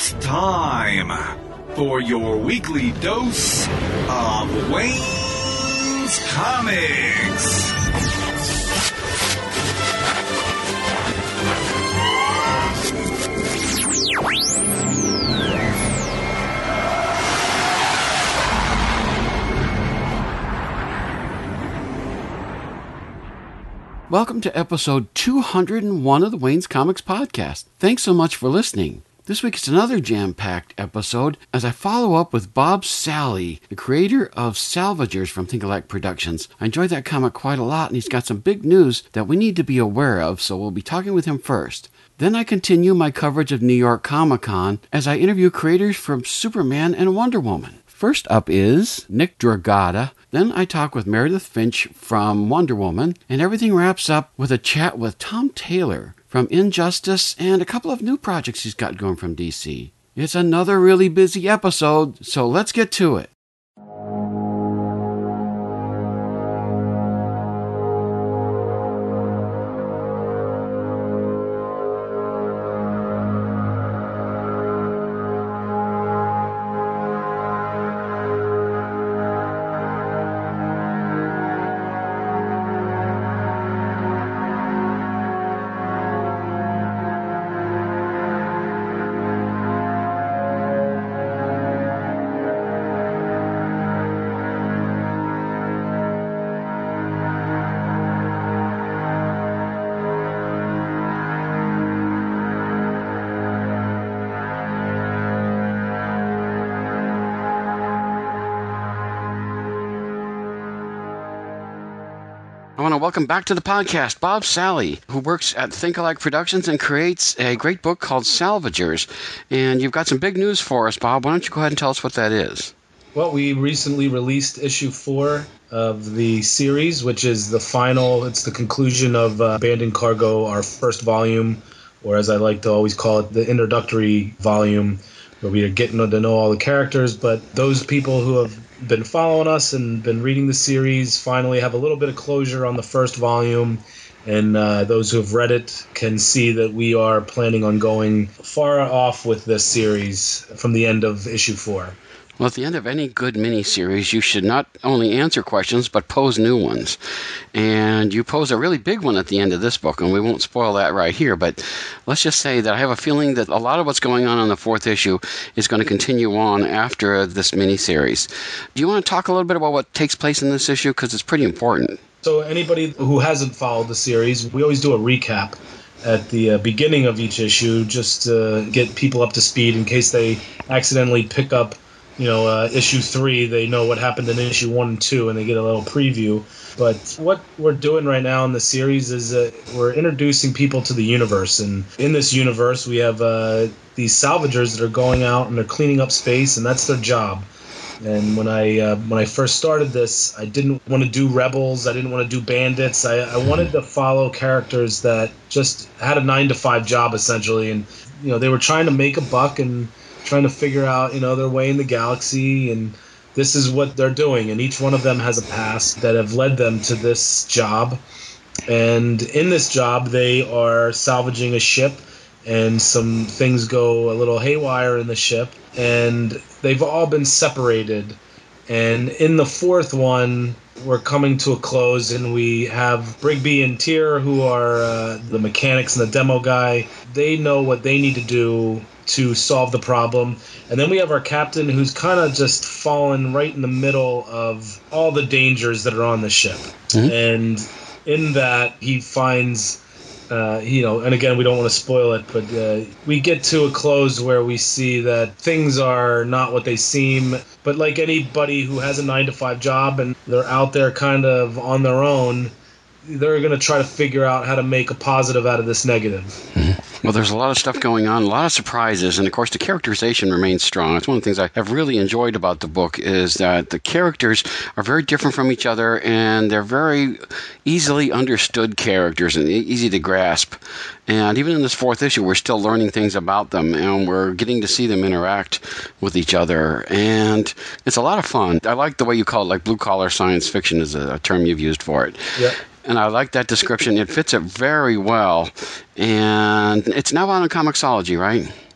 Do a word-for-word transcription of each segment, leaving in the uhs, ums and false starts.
It's time for your weekly dose of Wayne's Comics. Welcome to episode two hundred one of the Wayne's Comics podcast. Thanks so much for listening. This week is another jam-packed episode as I follow up with Bob Sally, the creator of Salvagers from Think Alike Productions. I enjoyed that comic quite a lot, and he's got some big news that we need to be aware of, so we'll be talking with him first. Then I continue my coverage of New York Comic Con as I interview creators from Superman and Wonder Woman. First up is Nick Dragotta. Then I talk with Meredith Finch from Wonder Woman, and everything wraps up with a chat with Tom Taylor from Injustice and a couple of new projects he's got going from D C. It's another really busy episode, so let's get to it. I want to welcome back to the podcast Bob Sally, who works at Think Alike Productions and creates a great book called Salvagers. And you've got some big news for us, Bob. Why don't you go ahead and tell us what that is? Well, we recently released issue four of the series, which is the final, it's the conclusion of uh, Abandoned Cargo, our first volume, or as I like to always call it, the introductory volume, where we are getting to know all the characters. But those people who have been following us and been reading the series finally have a little bit of closure on the first volume, and uh, those who have read it can see that we are planning on going far off with this series from the end of issue four. Well, at the end of any good miniseries, you should not only answer questions, but pose new ones. And you pose a really big one at the end of this book, and we won't spoil that right here, but let's just say that I have a feeling that a lot of what's going on in the fourth issue is going to continue on after this miniseries. Do you want to talk a little bit about what takes place in this issue? Because it's pretty important. So anybody who hasn't followed the series, we always do a recap at the uh, beginning of each issue just to get people up to speed in case they accidentally pick up You know, uh, issue three, they know what happened in issue one and two, and they get a little preview. But what we're doing right now in the series is uh, we're introducing people to the universe. And in this universe, we have uh, these salvagers that are going out and they're cleaning up space, and that's their job. And when I uh, when I first started this, I didn't want to do rebels. I didn't want to do bandits. I, I wanted to follow characters that just had a nine to five job, essentially. And, you know, they were trying to make a buck and trying to figure out, you know, their way in the galaxy, and this is what they're doing. And each one of them has a past that have led them to this job. And in this job, they are salvaging a ship, and some things go a little haywire in the ship, and they've all been separated. And in the fourth one, we're coming to a close, and we have Brigby and Tyr, who are uh, the mechanics and the demo guy. They know what they need to do to solve the problem. And then we have our captain, who's kind of just fallen right in the middle of all the dangers that are on the ship. Mm-hmm. And in that, he finds, uh, you know, and again, we don't want to spoil it, but uh, we get to a close where we see that things are not what they seem. But like anybody who has a nine to five job and they're out there kind of on their own, they're going to try to figure out how to make a positive out of this negative. Mm-hmm. Well, there's a lot of stuff going on, a lot of surprises, and of course the characterization remains strong. It's one of the things I have really enjoyed about the book is that the characters are very different from each other, and they're very easily understood characters and easy to grasp. And even in this fourth issue, we're still learning things about them, and we're getting to see them interact with each other. And it's a lot of fun. I like the way you call it, like blue-collar science fiction is a term you've used for it. Yeah. And I like that description. It fits it very well. And it's now out on Comixology, right?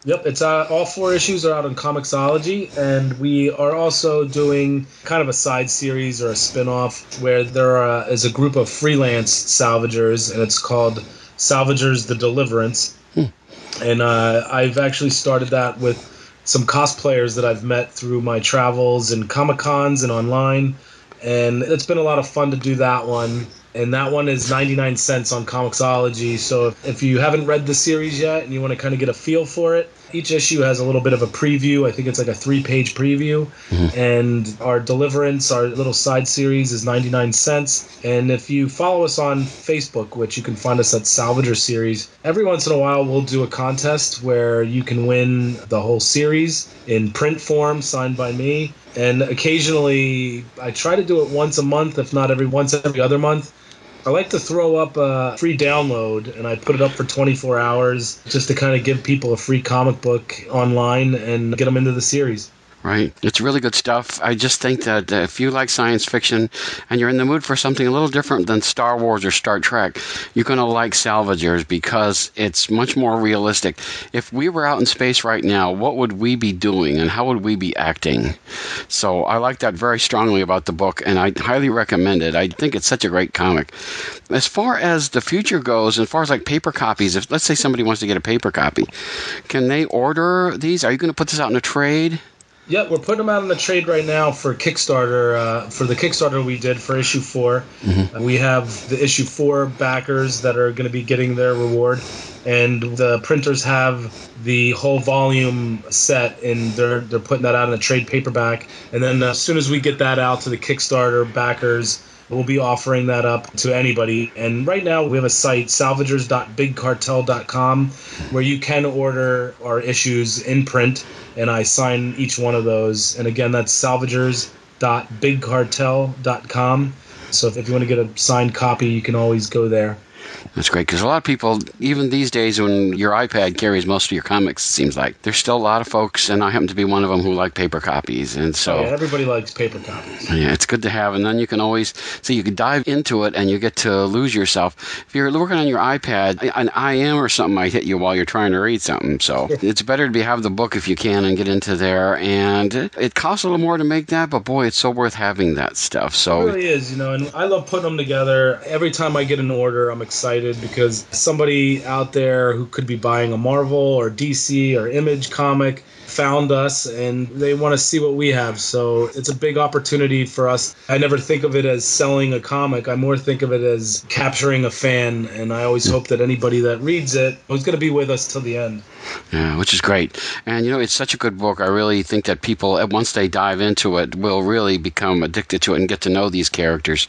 Yep, it's uh, all four issues are out on Comixology, and we are also doing kind of a side series or a spin-off where there are, is a group of freelance salvagers, and it's called Salvagers the Deliverance. Hmm. And uh, I've actually started that with some cosplayers that I've met through my travels and Comic-Cons and online, and it's been a lot of fun to do that one. And that one is ninety-nine cents on Comixology. So if, if you haven't read the series yet and you want to kind of get a feel for it, each issue has a little bit of a preview. I think it's like a three-page preview. Mm-hmm. And our Deliverance, our little side series, is ninety-nine cents. And if you follow us on Facebook, which you can find us at Salvager Series, every once in a while we'll do a contest where you can win the whole series in print form, signed by me. And occasionally, I try to do it once a month, if not every once every other month. I like to throw up a free download, and I put it up for twenty-four hours just to kind of give people a free comic book online and get them into the series. Right. It's really good stuff. I just think that uh, if you like science fiction and you're in the mood for something a little different than Star Wars or Star Trek, you're going to like Salvagers because it's much more realistic. If we were out in space right now, what would we be doing and how would we be acting? So I like that very strongly about the book, and I highly recommend it. I think it's such a great comic. As far as the future goes, as far as like paper copies, if let's say somebody wants to get a paper copy, can they order these? Are you going to put this out in a trade? Yeah, we're putting them out in the trade right now for Kickstarter. Uh, for the Kickstarter we did for issue four, mm-hmm. uh, we have the issue four backers that are going to be getting their reward, and the printers have the whole volume set, and they're they're putting that out in a trade paperback. And then uh, as soon as we get that out to the Kickstarter backers, we'll be offering that up to anybody. And right now we have a site, salvagers dot big cartel dot com, where you can order our issues in print, and I sign each one of those. And again, that's salvagers dot big cartel dot com. So if, if you want to get a signed copy, you can always go there. That's great, because a lot of people, even these days when your iPad carries most of your comics, it seems like, there's still a lot of folks, and I happen to be one of them, who like paper copies. And so, oh, yeah, everybody likes paper copies. Yeah, it's good to have, and then you can always, so you can dive into it, and you get to lose yourself. If you're working on your iPad, an I M or something might hit you while you're trying to read something, so it's better to be, have the book if you can and get into there, and it costs a little more to make that, but boy, it's so worth having that stuff. So it really is, you know, and I love putting them together. Every time I get an order, I'm excited, because somebody out there who could be buying a Marvel or D C or Image comic found us, and they want to see what we have. So it's a big opportunity for us. I never think of it as selling a comic. I more think of it as capturing a fan, and I always hope that anybody that reads it is going to be with us till the end. Yeah, which is great. And, you know, it's such a good book. I really think that people, once they dive into it, will really become addicted to it and get to know these characters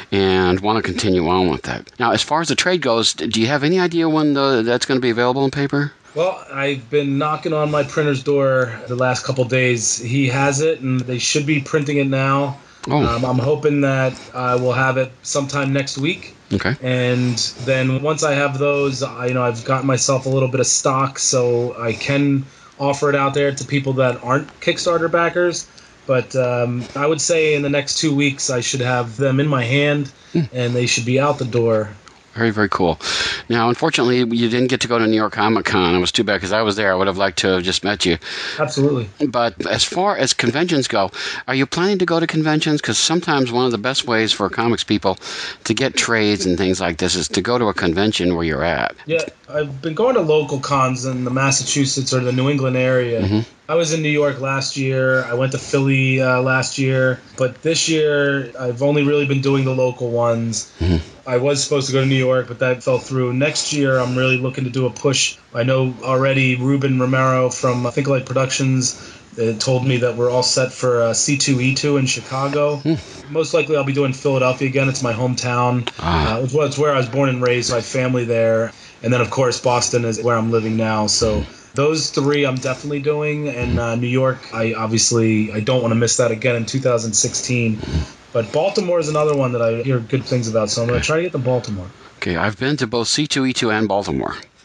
and want to continue on with that. Now, as far as the trade goes, do you have any idea when the, that's going to be available in paper? Well, I've been knocking on my printer's door the last couple days. He has it, and they should be printing it now. Oh. Um, I'm hoping that I will have it sometime next week. Okay. And then once I have those, I, you know, I've gotten myself a little bit of stock, so I can offer it out there to people that aren't Kickstarter backers. But um, I would say in the next two weeks, I should have them in my hand, mm. and they should be out the door. Very, very cool. Now, unfortunately, you didn't get to go to New York Comic Con. It was too bad, because I was there. I would have liked to have just met you. Absolutely. But as far as conventions go, are you planning to go to conventions? Because sometimes one of the best ways for comics people to get trades and things like this is to go to a convention where you're at. Yeah, I've been going to local cons in the Massachusetts or the New England area. Mm-hmm. I was in New York last year. I went to Philly uh, last year. But this year, I've only really been doing the local ones. Mm-hmm. I was supposed to go to New York, but that fell through. Next year, I'm really looking to do a push. I know already Ruben Romero from Think Alike Productions uh, told me that we're all set for uh, C two E two in Chicago. Mm. Most likely, I'll be doing Philadelphia again. It's my hometown. Ah. Uh, it's, it's where I was born and raised. So I have family there. And then, of course, Boston is where I'm living now. So those three I'm definitely doing. And uh, New York, I obviously I don't want to miss that again in two thousand sixteen. But Baltimore is another one that I hear good things about, so I'm going to try to get to Baltimore. Okay, I've been to both C two E two and Baltimore.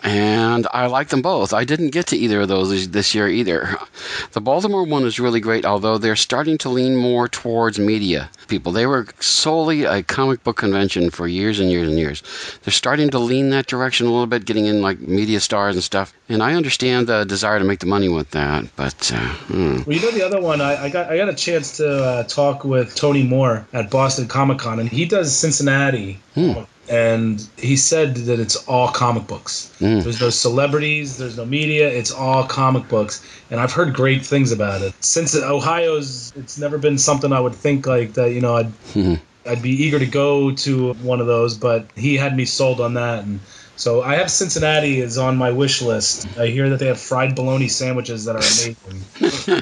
And I like them both. I didn't get to either of those this year either. The Baltimore one is really great, although they're starting to lean more towards media people. They were solely a comic book convention for years and years and years. They're starting to lean that direction a little bit, getting in like media stars and stuff. And I understand the desire to make the money with that, but uh, hmm. Well, you know, the other one, I, I got I got a chance to uh, talk with Tony Moore at Boston Comic Con, and he does Cincinnati. Hmm. And he said that it's all comic books. Mm. There's no celebrities, there's no media, it's all comic books. And I've heard great things about it. Since Ohio's, it's never been something I would think like that, you know, I'd, mm-hmm. I'd be eager to go to one of those, but he had me sold on that. And so I have Cincinnati is on my wish list. I hear that they have fried bologna sandwiches that are amazing.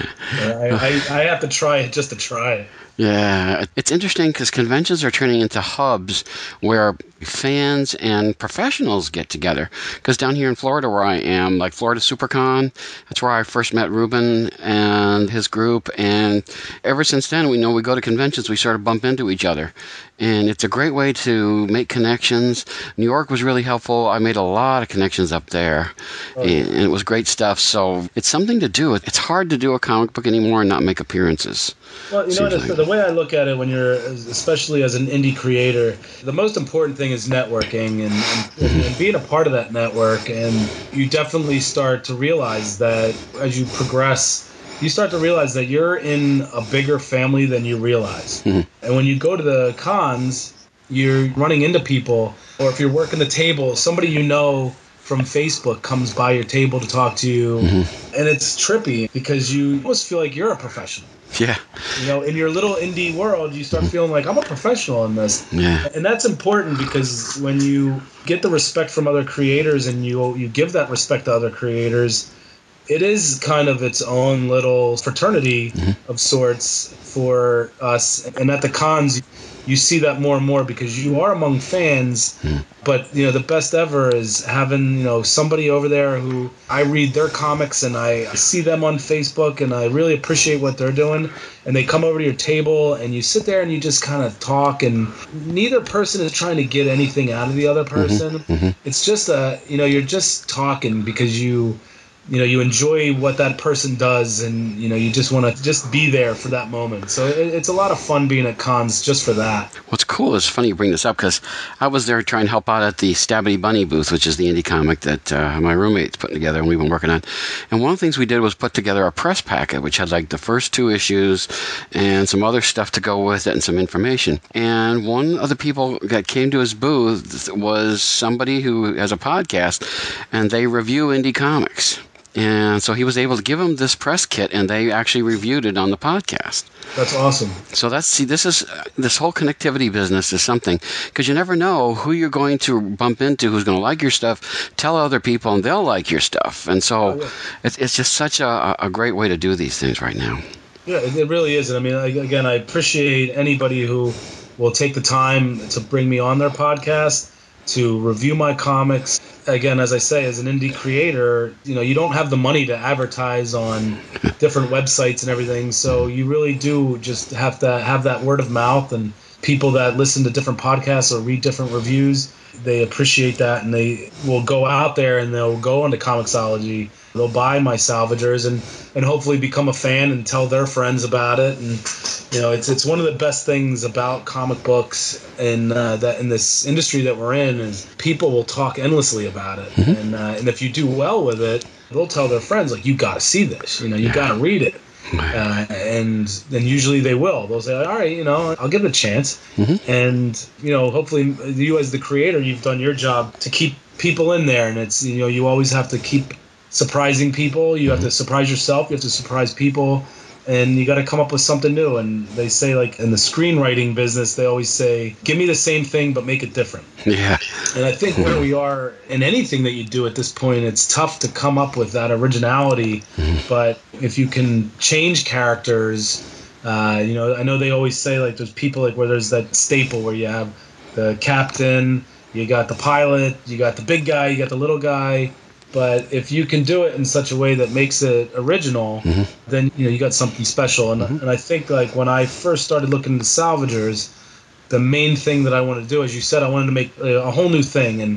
I, I, I have to try it just to try it. Yeah, it's interesting because conventions are turning into hubs where fans and professionals get together. Because down here in Florida where I am, like Florida SuperCon, that's where I first met Ruben and his group. And ever since then, we know we go to conventions, we sort of bump into each other. And it's a great way to make connections. New York was really helpful. I made a lot of connections up there. Oh, yeah. And it was great stuff. So it's something to do. It's hard to do a comic book anymore and not make appearances. Well, you know, like. the way I look at it when you're, especially as an indie creator, the most important thing is networking and, and, and being a part of that network. And you definitely start to realize that as you progress, you start to realize that you're in a bigger family than you realize. Mm-hmm. And when you go to the cons, you're running into people, or if you're working the table, somebody you know from Facebook comes by your table to talk to you. Mm-hmm. And it's trippy because you almost feel like you're a professional. Yeah. You know, in your little indie world, you start feeling like I'm a professional in this. Yeah. And that's important because when you get the respect from other creators and you you give that respect to other creators, it is kind of its own little fraternity mm-hmm. of sorts for us. And at the cons, you see that more and more because you are among fans. Mm. But, you know, the best ever is having, you know, somebody over there who I read their comics and I see them on Facebook and I really appreciate what they're doing. And they come over to your table and you sit there and you just kind of talk, and neither person is trying to get anything out of the other person. Mm-hmm. Mm-hmm. It's just a, you know, you're just talking because you, you know, you enjoy what that person does, and, you know, you just want to just be there for that moment. So it, it's a lot of fun being at cons just for that. What's cool is funny you bring this up because I was there trying to help out at the Stabby Bunny booth, which is the indie comic that uh, my roommate's putting together and we've been working on. And one of the things we did was put together a press packet, which had like the first two issues and some other stuff to go with it and some information. And one of the people that came to his booth was somebody who has a podcast, and they review indie comics. And so he was able to give them this press kit, and they actually reviewed it on the podcast. That's awesome. So that's, see, this is, uh, this whole connectivity business is something, because you never know who you're going to bump into, who's going to like your stuff, tell other people, and they'll like your stuff. And so oh, yeah. it's, it's just such a, a great way to do these things right now. Yeah, it really is. I mean, again, I appreciate anybody who will take the time to bring me on their podcast, to review my comics. Again, as I say, as an indie creator, you know, you don't have the money to advertise on different websites and everything, so you really do just have to have that word of mouth, and people that listen to different podcasts or read different reviews, they appreciate that, and they will go out there and they'll go onto Comixology. They'll buy my salvagers and, and hopefully become a fan and tell their friends about it. And, you know, it's it's one of the best things about comic books and uh, that in this industry that we're in is people will talk endlessly about it. Mm-hmm. And uh, and if you do well with it, they'll tell their friends, like, you got to see this. You know, you got to read it. Uh, and then usually they will. They'll say, all right, you know, I'll give it a chance. Mm-hmm. And, you know, hopefully you as the creator, you've done your job to keep people in there. And it's, you know, you always have to keep surprising people. You have to surprise yourself. You have to surprise people. And you got to come up with something new. And they say, like, in the screenwriting business, they always say, give me the same thing, but make it different. Yeah. And I think where we are in anything that you do at this point, it's tough to come up with that originality. Mm-hmm. But if you can change characters, uh, you know, I know they always say, like, there's people, like, where there's that staple where you have the captain, you got the pilot, you got the big guy, you got the little guy. But if you can do it in such a way that makes it original, mm-hmm. then, you know, you got something special. And, mm-hmm. and I think, like, when I first started looking into salvagers, the main thing that I wanted to do, as you said, I wanted to make a whole new thing. And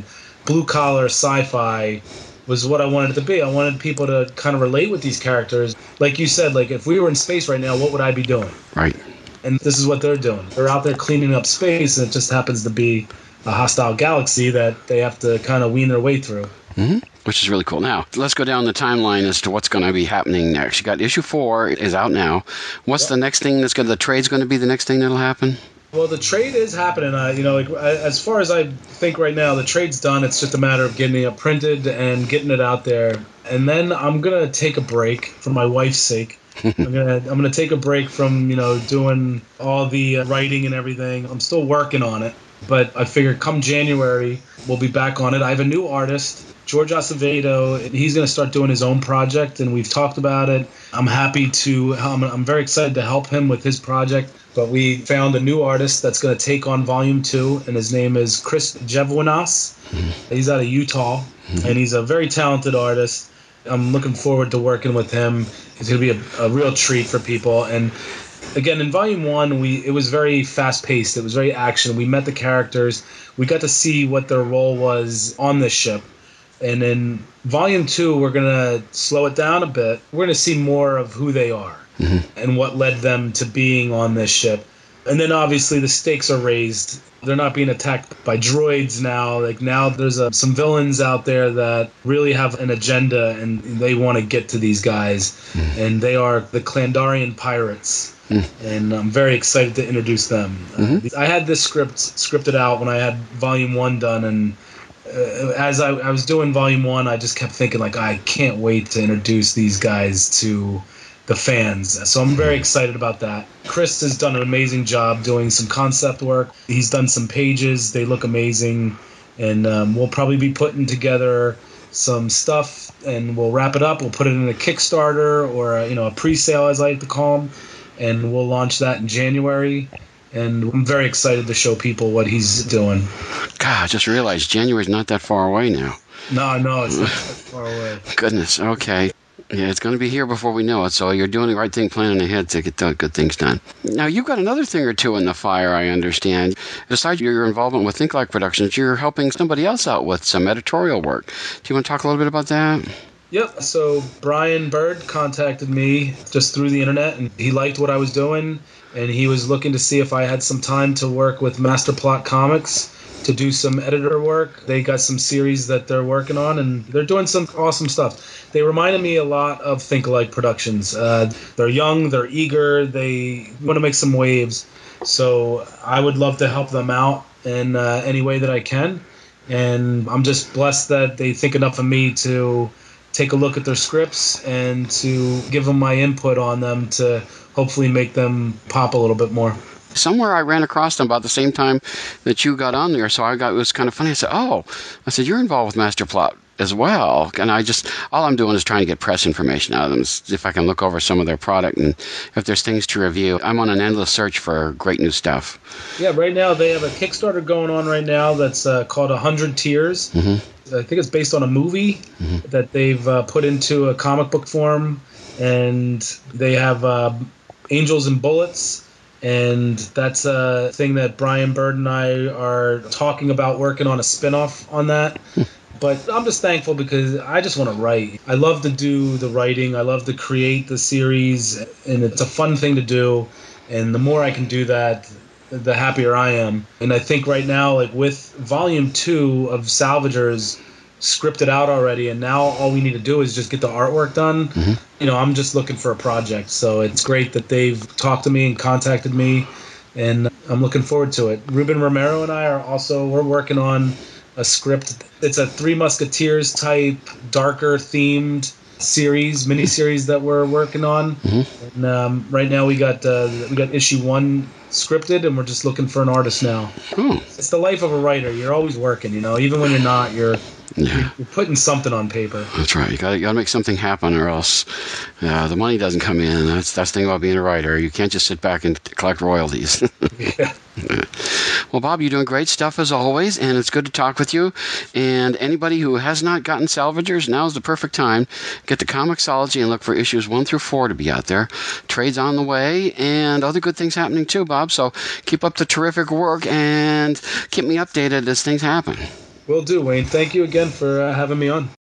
blue-collar sci-fi was what I wanted it to be. I wanted people to kind of relate with these characters. Like you said, like if we were in space right now, what would I be doing? Right. And this is what they're doing. They're out there cleaning up space, and it just happens to be a hostile galaxy that they have to kind of wean their way through. Mm-hmm. Which is really cool. Now, let's go down the timeline as to what's going to be happening next. You got issue four is out now. What's yep. the next thing that's going to, the trade's going to be the next thing that'll happen? Well, the trade is happening. Uh, you know, like as far as I think right now, the trade's done. It's just a matter of getting it printed and getting it out there. And then I'm gonna take a break for my wife's sake. I'm gonna I'm gonna take a break from you know doing all the uh, writing and everything. I'm still working on it, but I figure come January we'll be back on it. I have a new artist, George Acevedo. He's going to start doing his own project, and we've talked about it. I'm happy to, I'm, I'm very excited to help him with his project, but we found a new artist that's going to take on volume two, and his name is Chris Jevonas. Mm-hmm. He's out of Utah, mm-hmm. and he's a very talented artist. I'm looking forward to working with him. He's going to be a, a real treat for people. And again, in volume one, we it was very fast-paced. It was very action. We met the characters. We got to see what their role was on this ship. And in volume two, we're going to slow it down a bit. We're going to see more of who they are mm-hmm. and what led them to being on this ship. And then obviously the stakes are raised. They're not being attacked by droids now. Like now there's a, some villains out there that really have an agenda and they want to get to these guys. Mm-hmm. And they are the Klandarian pirates. Mm-hmm. And I'm very excited to introduce them. Mm-hmm. Uh, I had this script scripted out when I had volume one done, and Uh, as I, I was doing volume one, I just kept thinking, like, I can't wait to introduce these guys to the fans. So I'm very excited about that. Chris has done an amazing job doing some concept work. He's done some pages. They look amazing. And um, we'll probably be putting together some stuff, and we'll wrap it up. We'll put it in a Kickstarter or a, you know, a pre-sale, as I like to call them, and we'll launch that in January. And I'm very excited to show people what he's doing. God, I just realized January's not that far away now. No, no, it's not that far away. Goodness, okay. Yeah, it's going to be here before we know it, so you're doing the right thing, planning ahead to get the good things done. Now, you've got another thing or two in the fire, I understand. Besides your involvement with Think Like Productions, you're helping somebody else out with some editorial work. Do you want to talk a little bit about that? Yep, so Brian Bird contacted me just through the internet, and he liked what I was doing, and he was looking to see if I had some time to work with Masterplot Comics to do some editor work. They got some series that they're working on, and they're doing some awesome stuff. They reminded me a lot of Think Alike Productions. Uh, they're young, they're eager, they want to make some waves. So I would love to help them out in uh, any way that I can. And I'm just blessed that they think enough of me to take a look at their scripts and to give them my input on them to hopefully make them pop a little bit more. Somewhere I ran across them about the same time that you got on there, so I got it was kind of funny. I said, "Oh," I said, "You're involved with Masterplot as well." And I just all I'm doing is trying to get press information out of them, if I can look over some of their product and if there's things to review. I'm on an endless search for great new stuff. Yeah, right now they have a Kickstarter going on right now that's uh, called one hundred Tears. Mm-hmm. I think it's based on a movie mm-hmm. that they've uh, put into a comic book form, and they have uh, Angels and Bullets. And that's a thing that Brian Bird and I are talking about working on a spinoff on that. But I'm just thankful because I just want to write. I love to do the writing. I love to create the series, and it's a fun thing to do. And the more I can do that, the happier I am. And I think right now, like with volume two of Salvagers scripted out already, and now all we need to do is just get the artwork done. Mm-hmm. You know, I'm just looking for a project, so it's great that they've talked to me and contacted me, and I'm looking forward to it. Ruben Romero and I are also, we're working on a script. It's a Three Musketeers type, darker themed series, mini-series that we're working on. Mm-hmm. And um, right now we got uh, we got issue one scripted, and we're just looking for an artist now. Hmm. It's the life of a writer. You're always working, you know, even when you're not, you're Yeah. You're putting something on paper. That's right. You got to make something happen, or else uh, the money doesn't come in. That's that's the thing about being a writer. You can't just sit back and collect royalties. Yeah. Well, Bob, you're doing great stuff as always, and it's good to talk with you. And anybody who has not gotten Salvagers, now's the perfect time. Get to Comixology and look for issues one through four to be out there. Trade's on the way, and other good things happening too, Bob. So keep up the terrific work and keep me updated as things happen. Will do, Wayne. Thank you again for uh, having me on.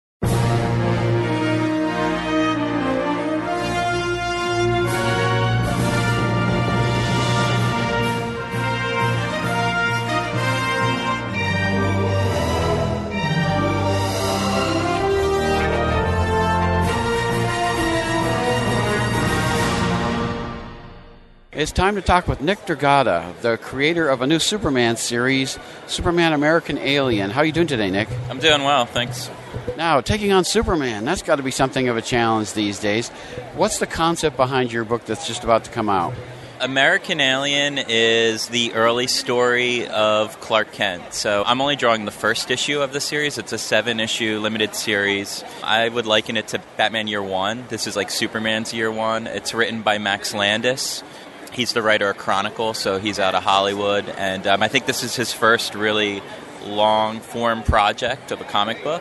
It's time to talk with Nick Dragotta, the creator of a new Superman series, Superman American Alien. How are you doing today, Nick? I'm doing well, thanks. Now, taking on Superman, that's got to be something of a challenge these days. What's the concept behind your book that's just about to come out? American Alien is the early story of Clark Kent. So I'm only drawing the first issue of the series. It's a seven-issue limited series. I would liken it to Batman Year One. This is like Superman's Year One. It's written by Max Landis. He's the writer of Chronicle, so he's out of Hollywood. And um, I think this is his first really long-form project of a comic book.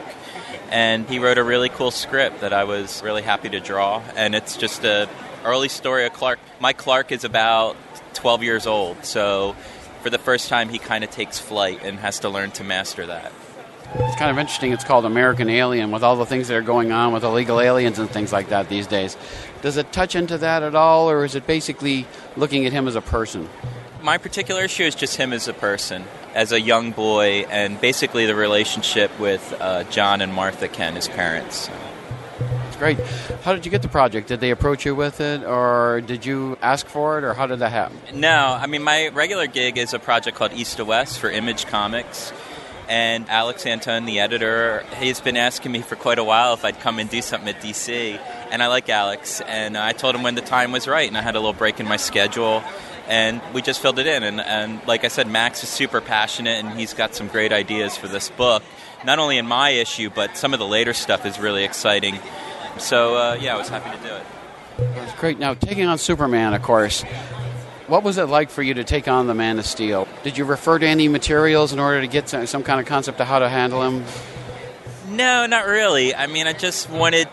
And he wrote a really cool script that I was really happy to draw. And it's just a early story of Clark. My Clark is about twelve years old, so for the first time he kind of takes flight and has to learn to master that. It's kind of interesting. It's called American Alien with all the things that are going on with illegal aliens and things like that these days. Does it touch into that at all, or is it basically looking at him as a person? My particular issue is just him as a person, as a young boy, and basically the relationship with uh, John and Martha Kent, his parents. That's great. How did you get the project? Did they approach you with it, or did you ask for it, or how did that happen? No, I mean, my regular gig is a project called East to West for Image Comics. And Alex Antone, the editor, he's been asking me for quite a while if I'd come and do something at D C. And I like Alex, and I told him when the time was right, and I had a little break in my schedule, and we just filled it in. And, and like I said, Max is super passionate, and he's got some great ideas for this book, not only in my issue, but some of the later stuff is really exciting. So, uh, yeah, I was happy to do it. That's great. Now, taking on Superman, of course, what was it like for you to take on the Man of Steel? Did you refer to any materials in order to get some, some kind of concept of how to handle him? No, not really. I mean, I just wanted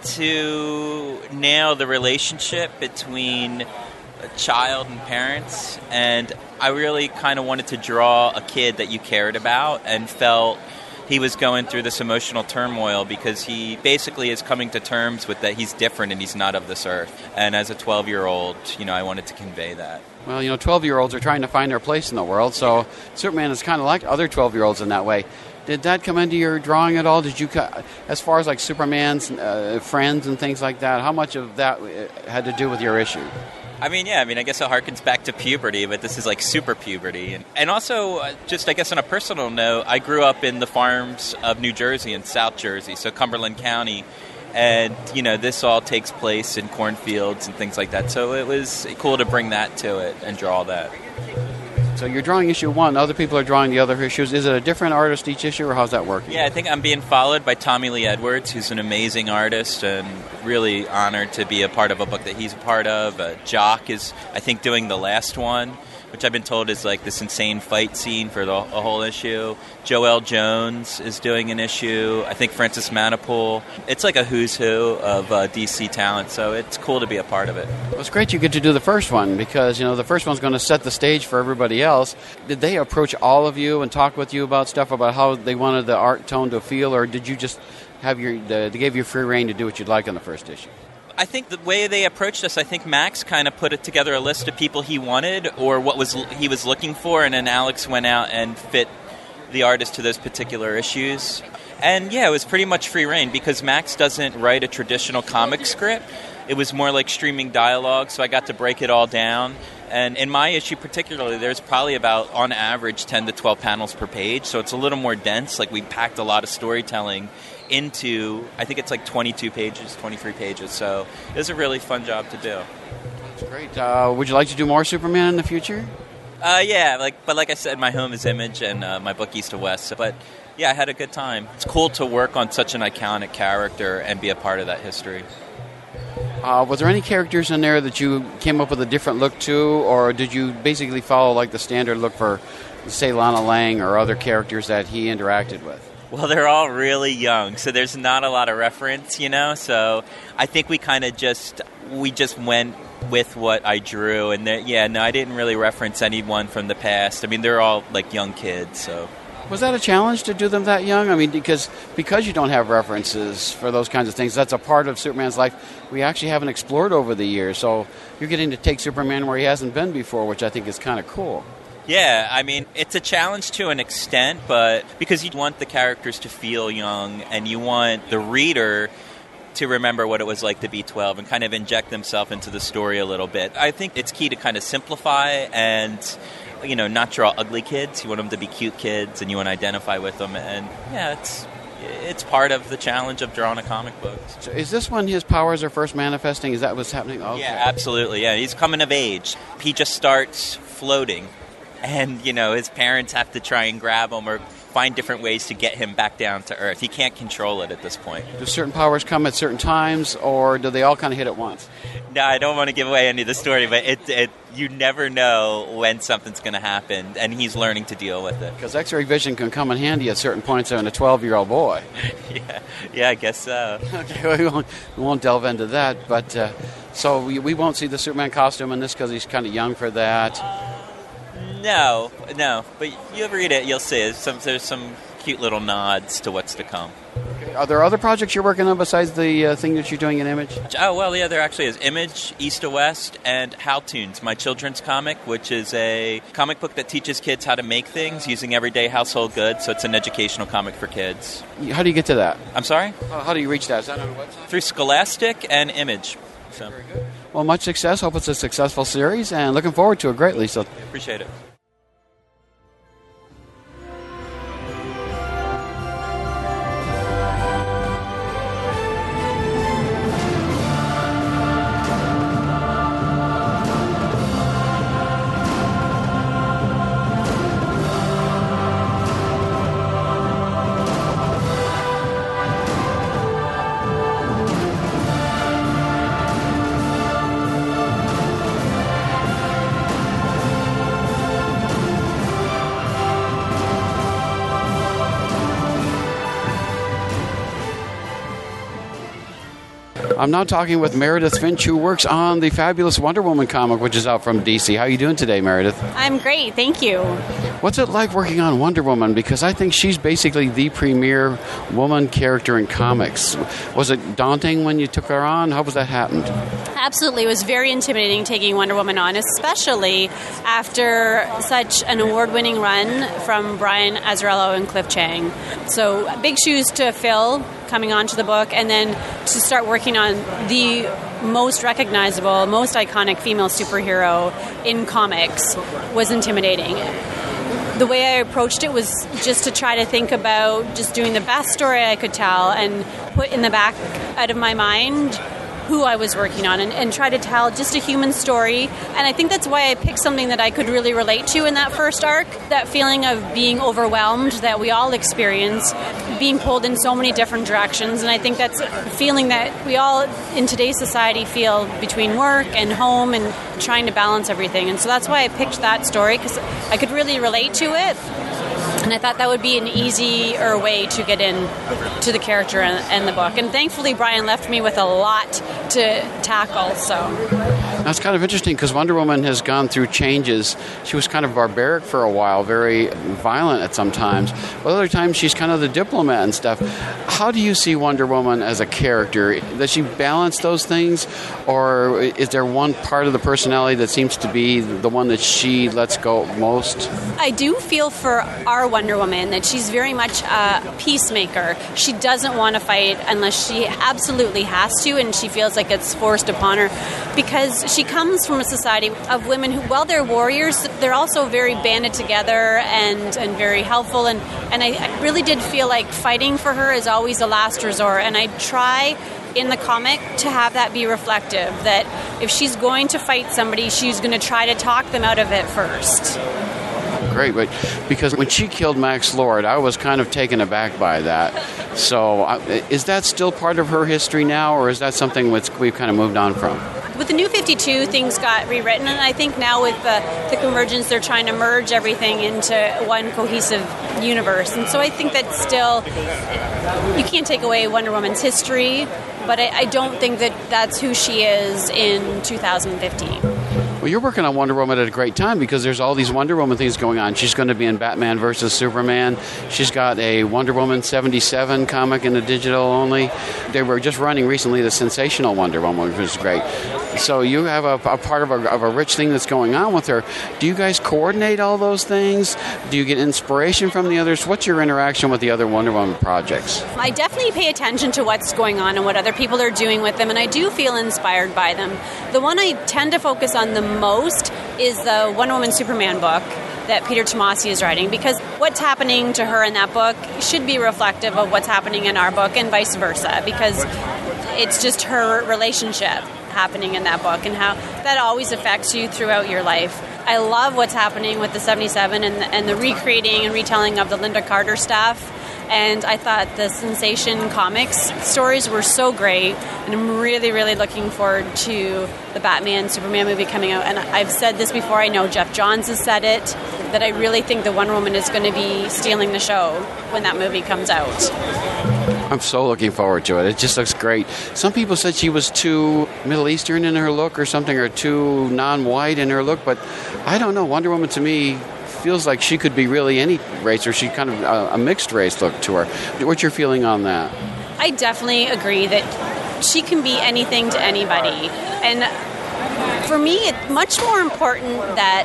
to nail the relationship between a child and parents, and I really kind of wanted to draw a kid that you cared about and felt he was going through this emotional turmoil because he basically is coming to terms with that he's different and he's not of this earth. And as a twelve-year-old, you know, I wanted to convey that. Well, you know, twelve-year-olds are trying to find their place in the world, so Superman is kind of like other twelve-year-olds in that way. Did that come into your drawing at all? Did you, as far as like Superman's uh, friends and things like that, how much of that had to do with your issue? I mean, yeah, I mean, I guess it harkens back to puberty, but this is like super puberty. And, and also, uh, just I guess on a personal note, I grew up in the farms of New Jersey and South Jersey, so Cumberland County. And, you know, this all takes place in cornfields and things like that. So it was cool to bring that to it and draw that. So you're drawing issue one. Other people are drawing the other issues. Is it a different artist each issue, or how's that working? Yeah, I think I'm being followed by Tommy Lee Edwards, who's an amazing artist, and really honored to be a part of a book that he's a part of. Uh, Jock is, I think, doing the last one, which I've been told is like this insane fight scene for the a whole issue. Joel Jones is doing an issue. I think Francis Manipool. It's like a who's who of uh, D C talent, so it's cool to be a part of it. Well, it's great you get to do the first one because, you know, the first one's going to set the stage for everybody else. Did they approach all of you and talk with you about stuff about how they wanted the art tone to feel, or did you just have your, the, they gave you free reign to do what you'd like on the first issue? I think the way they approached us, I think Max kind of put it together a list of people he wanted or what was he was looking for, and then Alex went out and fit the artist to those particular issues. And yeah, it was pretty much free reign because Max doesn't write a traditional comic script. It was more like streaming dialogue, so I got to break it all down. And in my issue particularly, there's probably about, on average, ten to twelve panels per page, so it's a little more dense. Like, we packed a lot of storytelling into, I think it's like twenty-two pages, twenty-three pages, so it was a really fun job to do. That's great. Uh, would you like to do more Superman in the future? Uh, yeah, like, but like I said, my home is Image and uh, my book East to West, so, but yeah, I had a good time. It's cool to work on such an iconic character and be a part of that history. Uh, was there any characters in there that you came up with a different look to, or did you basically follow like the standard look for, say, Lana Lang or other characters that he interacted with? Well, they're all really young, so there's not a lot of reference, you know, so I think we kind of just, we just went with what I drew, and yeah, no, I didn't really reference anyone from the past. I mean, they're all like young kids, so. Was that a challenge to do them that young? I mean, because because you don't have references for those kinds of things, that's a part of Superman's life we actually haven't explored over the years. So you're getting to take Superman where he hasn't been before, which I think is kind of cool. Yeah, I mean, it's a challenge to an extent, but because you want the characters to feel young and you want the reader to remember what it was like to be twelve and kind of inject themselves into the story a little bit. I think it's key to kind of simplify and, you know, not draw ugly kids. You want them to be cute kids and you want to identify with them. And, yeah, it's it's part of the challenge of drawing a comic book. So is this when his powers are first manifesting? Is that what's happening? Okay. Yeah, absolutely. Yeah, he's coming of age. He just starts floating. And, you know, his parents have to try and grab him or find different ways to get him back down to Earth. He can't control it at this point. Do certain powers come at certain times, or do they all kind of hit at once? No, I don't want to give away any of the story, but it, it you never know when something's going to happen, and he's learning to deal with it. Because X-ray vision can come in handy at certain points in a twelve-year-old boy. yeah, yeah, I guess so. Okay, we won't, we won't delve into that, but uh, so we, we won't see the Superman costume in this because he's kind of young for that. No, no, but you'll read it, you'll see. There's some, there's some cute little nods to what's to come. Okay. Are there other projects you're working on besides the uh, thing that you're doing in Image? Oh, well, yeah, there actually is Image, East to West, and Howtoons, my children's comic, which is a comic book that teaches kids how to make things using everyday household goods, so it's an educational comic for kids. How do you get to that? I'm sorry? Uh, how do you reach that? Is that on a website? Through Scholastic and Image. So. Very good. Well, much success. Hope it's a successful series, and looking forward to it greatly. So, appreciate it. I'm now talking with Meredith Finch, who works on the fabulous Wonder Woman comic, which is out from D C. How are you doing today, Meredith? I'm great, thank you. What's it like working on Wonder Woman? Because I think she's basically the premier woman character in comics. Was it daunting when you took her on? How was that happened? Absolutely. It was very intimidating taking Wonder Woman on, especially after such an award-winning run from Brian Azzarello and Cliff Chang. So big shoes to fill coming onto the book, and then to start working on the most recognizable, most iconic female superhero in comics was intimidating. The way I approached it was just to try to think about just doing the best story I could tell and put in the back out of my mind who I was working on and, and try to tell just a human story. And I think that's why I picked something that I could really relate to in that first arc, that feeling of being overwhelmed that we all experience, being pulled in so many different directions. And I think that's a feeling that we all in today's society feel between work and home and trying to balance everything. And so that's why I picked that story, because I could really relate to it. And I thought that would be an easier way to get in to the character and, and the book. And thankfully, Brian left me with a lot to tackle. So that's kind of interesting because Wonder Woman has gone through changes. She was kind of barbaric for a while, very violent at some times. But other times, she's kind of the diplomat and stuff. How do you see Wonder Woman as a character? Does she balance those things? Or is there one part of the personality that seems to be the one that she lets go most? I do feel for our Wonder Woman that she's very much a peacemaker. She doesn't want to fight unless she absolutely has to, and she feels like it's forced upon her because she comes from a society of women who, while they're warriors, they're also very banded together and, and very helpful. And, and I, I really did feel like fighting for her is always a last resort. And I try in the comic to have that be reflective, that if she's going to fight somebody, she's going to try to talk them out of it first. Great, but because when she killed Max Lord, I was kind of taken aback by that. So uh, is that still part of her history now, or is that something which we've kind of moved on from? With the New fifty-two, things got rewritten, and I think now with the, the Convergence, they're trying to merge everything into one cohesive universe. And so I think that still, you can't take away Wonder Woman's history, but I, I don't think that that's who she is in two thousand fifteen. Well, you're working on Wonder Woman at a great time because there's all these Wonder Woman things going on. She's going to be in Batman versus Superman. She's got a Wonder Woman seventy-seven comic in the digital only. They were just running recently the Sensational Wonder Woman, which is great. So you have a, a part of a, of a rich thing that's going on with her. Do you guys coordinate all those things? Do you get inspiration from the others? What's your interaction with the other Wonder Woman projects? I definitely pay attention to what's going on and what other people are doing with them, and I do feel inspired by them. The one I tend to focus on the most is the Wonder Woman Superman book that Peter Tomasi is writing, because what's happening to her in that book should be reflective of what's happening in our book and vice versa, because it's just her relationship happening in that book and how that always affects you throughout your life. I love what's happening with the seventy-seven and the, and the recreating and retelling of the Linda Carter stuff. And I thought the Sensation Comics stories were so great, and I'm really, really looking forward to the Batman Superman movie coming out. And I've said this before, I know Jeff Johns has said it, that I really think the Wonder Woman is going to be stealing the show when that movie comes out. I'm so looking forward to it. It just looks great. Some people said she was too Middle Eastern in her look or something, or too non-white in her look, but I don't know. Wonder Woman to me feels like she could be really any race, or she kind of uh, a mixed race look to her. What's your feeling on that? I definitely agree that she can be anything to anybody. And for me, it's much more important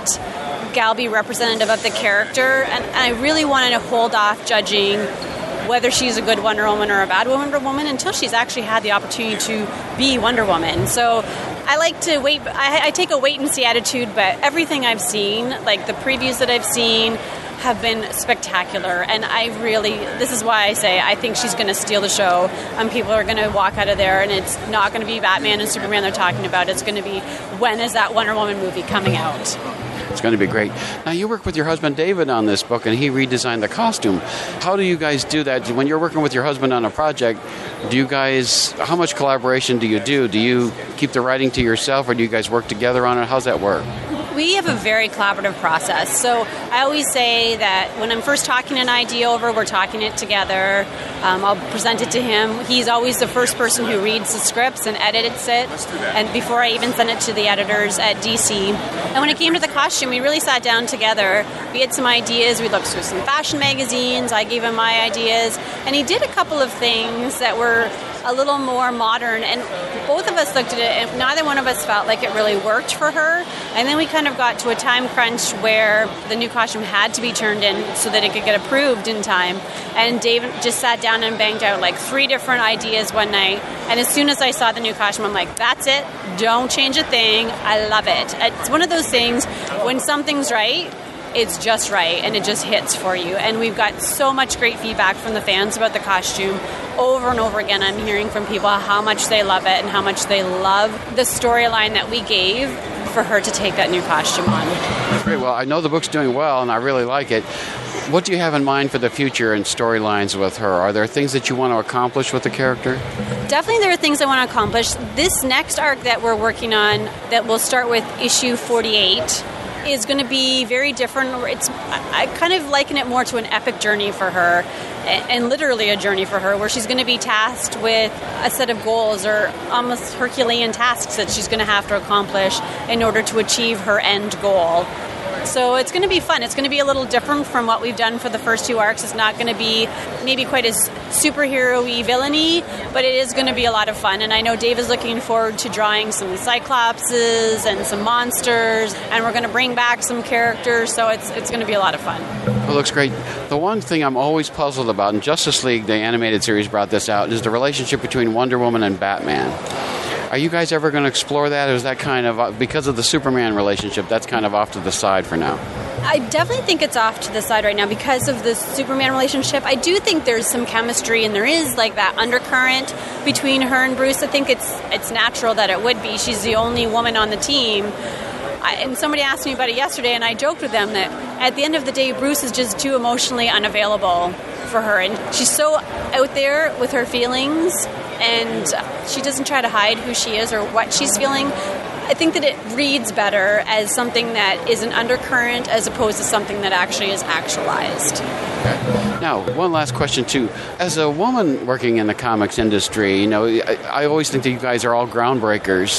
that Gal be representative of the character, and I really wanted to hold off judging whether she's a good Wonder Woman or a bad Wonder Woman until she's actually had the opportunity to be Wonder Woman. So I like to wait. I, I take a wait-and-see attitude, but everything I've seen, like the previews that I've seen, have been spectacular. And I really, this is why I say I think she's going to steal the show. And people are going to walk out of there, and it's not going to be Batman and Superman they're talking about. It's going to be, when is that Wonder Woman movie coming out? It's going to be great. Now, you work with your husband David on this book, and he redesigned the costume. How do you guys do that? When you're working with your husband on a project, do you guys, how much collaboration do you do? Do you keep the writing to yourself, or do you guys work together on it? How's that work? We have a very collaborative process. So I always say that when I'm first talking an idea over, we're talking it together. Um, I'll present it to him. He's always the first person who reads the scripts and edits it, and before I even send it to the editors at D C. And when it came to the costume, we really sat down together. We had some ideas. We looked through some fashion magazines. I gave him my ideas. And he did a couple of things that were a little more modern, and both of us looked at it, and neither one of us felt like it really worked for her. And then we kind of got to a time crunch where the new costume had to be turned in so that it could get approved in time. And Dave just sat down and banged out like three different ideas one night. And as soon as I saw the new costume, I'm like, that's it. Don't change a thing. I love it. It's one of those things, when something's right, it's just right, and it just hits for you. And we've got so much great feedback from the fans about the costume. Over and over again, I'm hearing from people how much they love it and how much they love the storyline that we gave for her to take that new costume on. That's great. Well, I know the book's doing well, and I really like it. What do you have in mind for the future and storylines with her? Are there things that you want to accomplish with the character? Definitely there are things I want to accomplish. This next arc that we're working on, that will start with issue forty-eight, is going to be very different. It's, I kind of liken it more to an epic journey for her, and literally a journey for her, where she's going to be tasked with a set of goals, or almost Herculean tasks that she's going to have to accomplish in order to achieve her end goal. So it's going to be fun. It's going to be a little different from what we've done for the first two arcs. It's not going to be maybe quite as superhero-y, villainy, but it is going to be a lot of fun. And I know Dave is looking forward to drawing some Cyclopses and some monsters, and we're going to bring back some characters, so it's it's going to be a lot of fun. It looks great. The one thing I'm always puzzled about, and Justice League, the animated series, brought this out, is the relationship between Wonder Woman and Batman. Are you guys ever going to explore that, or is that kind of, because of the Superman relationship, that's kind of off to the side for now? I definitely think it's off to the side right now because of the Superman relationship. I do think there's some chemistry, and there is like that undercurrent between her and Bruce. I think it's it's natural that it would be. She's the only woman on the team. I, and somebody asked me about it yesterday, and I joked with them that at the end of the day, Bruce is just too emotionally unavailable for her, and she's so out there with her feelings, and she doesn't try to hide who she is or what she's feeling. I think that it reads better as something that is an undercurrent as opposed to something that actually is actualized. Okay. Now, one last question, too. As a woman working in the comics industry, you know, I, I always think that you guys are all groundbreakers.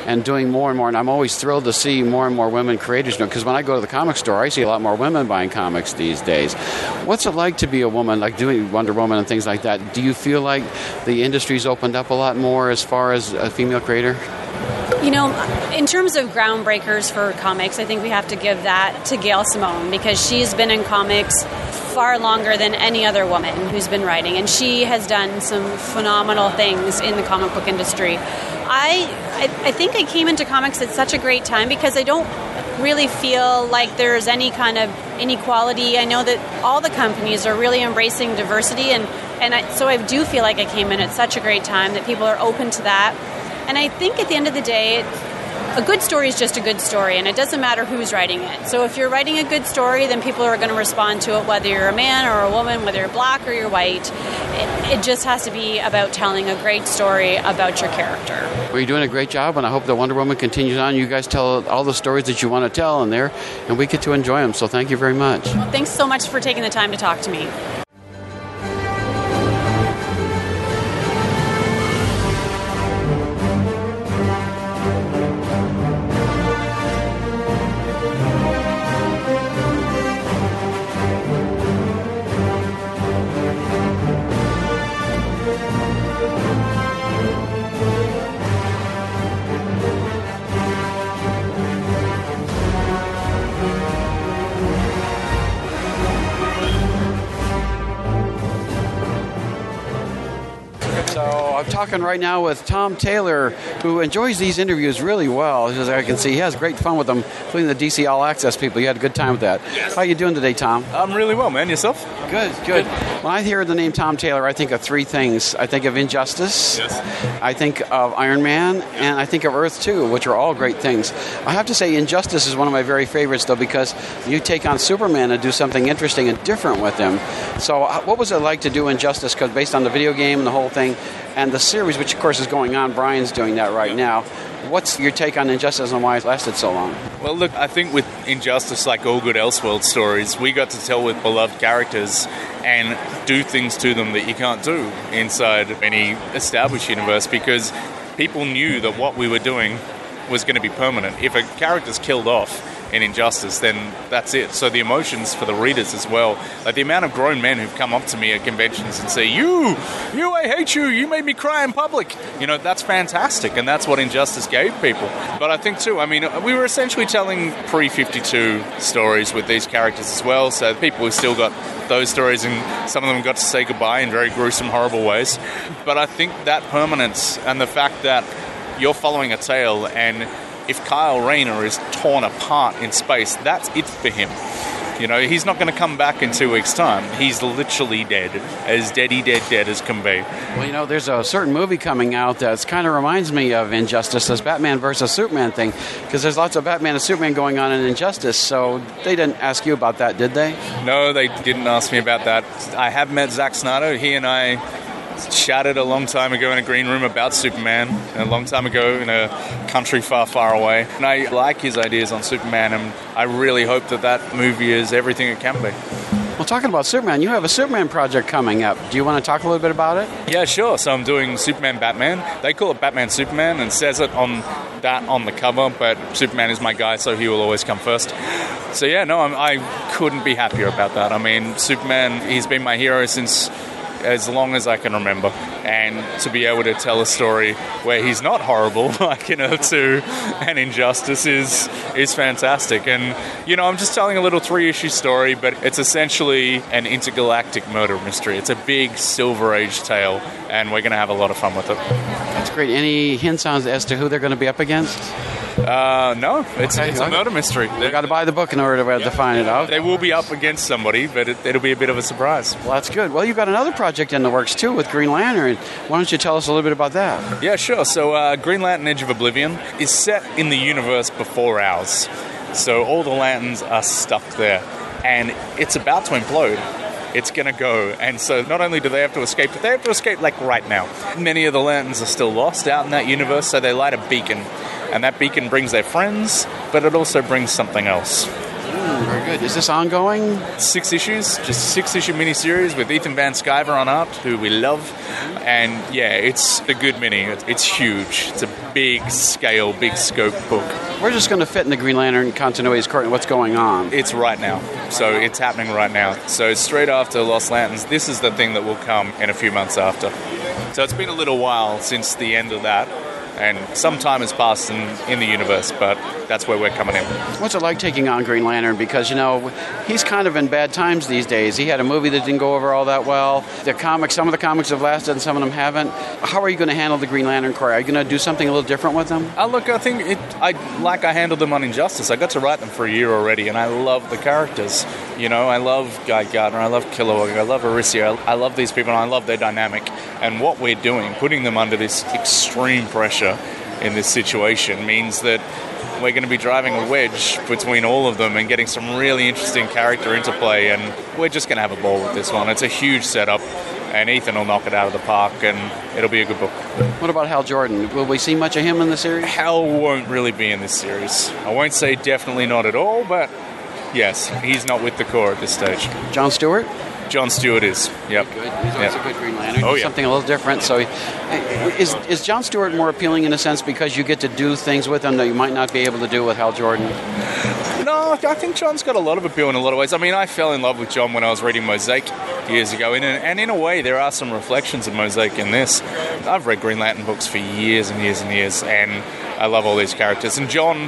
and doing more and more. And I'm always thrilled to see more and more women creators doing, because when I go to the comic store, I see a lot more women buying comics these days. What's it like to be a woman, like doing Wonder Woman and things like that? Do you feel like the industry's opened up a lot more as far as a female creator? You know, in terms of groundbreakers for comics, I think we have to give that to Gail Simone, because she's been in comics far longer than any other woman who's been writing, and she has done some phenomenal things in the comic book industry. I, I, I think I came into comics at such a great time because I don't really feel like there's any kind of inequality. I know that all the companies are really embracing diversity, and, and I, so I do feel like I came in at such a great time that people are open to that. And I think at the end of the day, a good story is just a good story, and it doesn't matter who's writing it. So if you're writing a good story, then people are going to respond to it, whether you're a man or a woman, whether you're black or you're white. It, it just has to be about telling a great story about your character. Well, you're doing a great job, and I hope that Wonder Woman continues on. You guys tell all the stories that you want to tell in there, and we get to enjoy them. So thank you very much. Well, thanks so much for taking the time to talk to me. I'm talking right now with Tom Taylor, who enjoys these interviews really well. As I can see, he has great fun with them, including the D C All Access people. You had a good time with that. Yes. How you doing today, Tom? I'm really well, man. Yourself? Good, good. When I hear the name Tom Taylor, I think of three things. I think of Injustice, yes. I think of Iron Man, and I think of Earth two, which are all great things. I have to say Injustice is one of my very favorites, though, because you take on Superman and do something interesting and different with him. So what was it like to do Injustice, because based on the video game and the whole thing, and the series, which of course is going on, Brian's doing that right now. What's your take on Injustice and why it lasted so long? Well, look, I think with Injustice, like all good Elseworld stories, we got to tell with beloved characters and do things to them that you can't do inside any established universe, because people knew that what we were doing was going to be permanent. If a character's killed off in Injustice, then that's it. So the emotions for the readers as well, like the amount of grown men who've come up to me at conventions and say, you, you, I hate you, you made me cry in public. You know, that's fantastic, and that's what Injustice gave people. But I think too, I mean, we were essentially telling pre fifty-two stories with these characters as well, so people have still got those stories, and some of them got to say goodbye in very gruesome, horrible ways. But I think that permanence and the fact that you're following a tale, and if Kyle Rayner is torn apart in space, that's it for him. You know, he's not going to come back in two weeks' time. He's literally dead, as deady dead dead as can be. Well, you know, there's a certain movie coming out that kind of reminds me of Injustice, this Batman versus Superman thing, because there's lots of Batman and Superman going on in Injustice, so they didn't ask you about that, did they? No, they didn't ask me about that. I have met Zack Snyder. He and I chatted a long time ago in a green room about Superman, a long time ago in a country far, far away. And I like his ideas on Superman, and I really hope that that movie is everything it can be. Well, talking about Superman, you have a Superman project coming up. Do you want to talk a little bit about it? Yeah, sure. So I'm doing Superman Batman. They call it Batman Superman, and says it on that on the cover, but Superman is my guy, so he will always come first. So yeah, no, I'm, I couldn't be happier about that. I mean, Superman, he's been my hero since as long as I can remember, and to be able to tell a story where he's not horrible like in Earth two and Injustice is is fantastic. And you know, I'm just telling a little three-issue story, but it's essentially an intergalactic murder mystery. It's a big Silver Age tale, and we're going to have a lot of fun with it. That's great. Any hints on as to who they're going to be up against? Uh, no, it's, okay, it's okay. a murder mystery. You've got to buy the book in order to, to find it out. They will be up against somebody, but it, it'll be a bit of a surprise. Well, that's good. Well, you've got another project in the works, too, with Green Lantern. Why don't you tell us a little bit about that? Yeah, sure. So uh, Green Lantern Edge of Oblivion is set in the universe before ours. So all the lanterns are stuck there, and it's about to implode. It's going to go. And so not only do they have to escape, but they have to escape, like, right now. Many of the lanterns are still lost out in that universe, so they light a beacon. And that beacon brings their friends, but it also brings something else. Mm, very good. Is this ongoing? Six issues, just a six-issue miniseries with Ethan Van Sciver on art, who we love. And, yeah, it's a good mini. It's huge. It's a big scale, big scope book. We're just going to fit in the Green Lantern continuity's current what's going on. It's right now. So it's happening right now. So straight after Lost Lanterns, this is the thing that will come in a few months after. So it's been a little while since the end of that. And some time has passed in, in the universe, but that's where we're coming in. What's it like taking on Green Lantern? Because, you know, he's kind of in bad times these days. He had a movie that didn't go over all that well. The comics, some of the comics have lasted and some of them haven't. How are you going to handle the Green Lantern Corps? Are you going to do something a little different with them? Uh, look, I think it, I like I handled them on Injustice. I got to write them for a year already, and I love the characters. You know, I love Guy Gardner, I love Kilowog, I love Aricia, I love these people, and I love their dynamic. And what we're doing, putting them under this extreme pressure in this situation, means that we're going to be driving a wedge between all of them and getting some really interesting character interplay, and we're just going to have a ball with this one. It's a huge setup, and Ethan will knock it out of the park, and it'll be a good book. What about Hal Jordan? Will we see much of him in the series? Hal won't really be in this series. I won't say definitely not at all, but yes, he's not with the Corps at this stage. John Stewart? John Stewart is, yep. Good. He's always yep. a good Green Lantern. Oh, He's yeah. Something a little different. So, is is John Stewart more appealing in a sense because you get to do things with him that you might not be able to do with Hal Jordan? No, I think John's got a lot of appeal in a lot of ways. I mean, I fell in love with John when I was reading Mosaic years ago, and, and in a way, there are some reflections of Mosaic in this. I've read Green Lantern books for years and years and years, and I love all these characters. And John,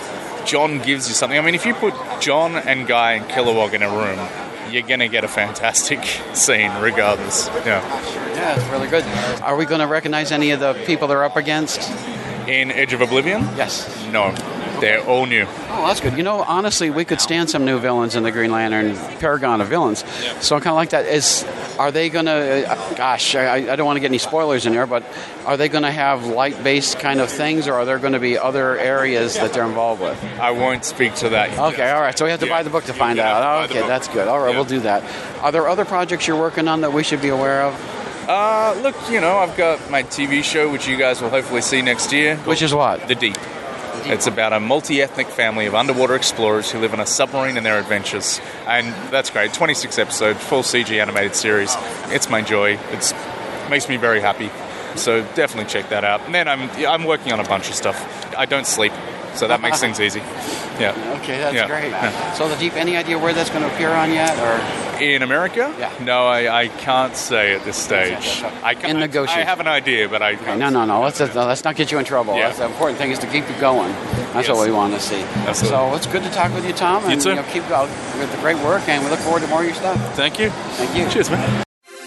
John gives you something. I mean, if you put John and Guy and Kilowog in a room, you're going to get a fantastic scene regardless. Yeah. Yeah, it's really good. Are we going to recognize any of the people they're up against? In Edge of Oblivion? Yes. No. They're all new. Oh, that's good. You know, honestly, we could stand some new villains in the Green Lantern Paragon of villains. Yeah. So I'm kind of like that. Is are they going to? Uh, gosh, I, I don't want to get any spoilers in there, but are they going to have light-based kind of things, or are there going to be other areas that they're involved with? I won't speak to that. Okay, all right. So we have to Yeah. buy the book to find Yeah, out. buy the Okay, book. that's good. All right, Yeah. we'll do that. Are there other projects you're working on that we should be aware of? Uh, look, you know, I've got my T V show, which you guys will hopefully see next year. Which is what? The Deep. It's about a multi-ethnic family of underwater explorers who live on a submarine and their adventures. And that's great. twenty-six episode, full C G animated series. It's my joy. It makes me very happy. So definitely check that out. And then I'm I'm working on a bunch of stuff. I don't sleep, so that makes things easy. Yeah. Okay, that's Yeah. great. Yeah. So the Deep, any idea where that's going to appear on yet? Or In America? Yeah. No, I, I can't say at this stage. I can't, In negotiation. I have an idea, but I Okay, can't. no, no, no. Let's let's not get you in trouble. Yeah. That's the important thing is to keep you going. That's Yes. what we want to see. Absolutely. So it's good to talk with you, Tom. And, You too. know, keep going with the great work, and we look forward to more of your stuff. Thank you. Thank you. Cheers, man.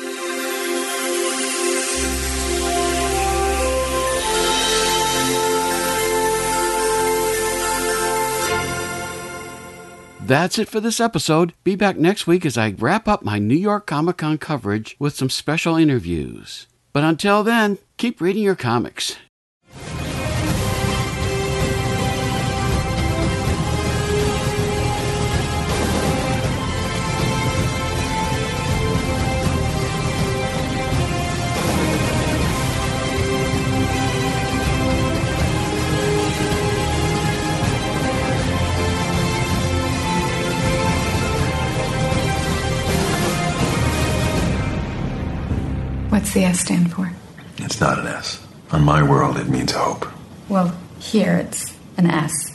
That's it for this episode. Be back next week as I wrap up my New York Comic Con coverage with some special interviews. But until then, keep reading your comics. What's the S stand for? It's not an S. On my world, it means hope. Well, here it's an S.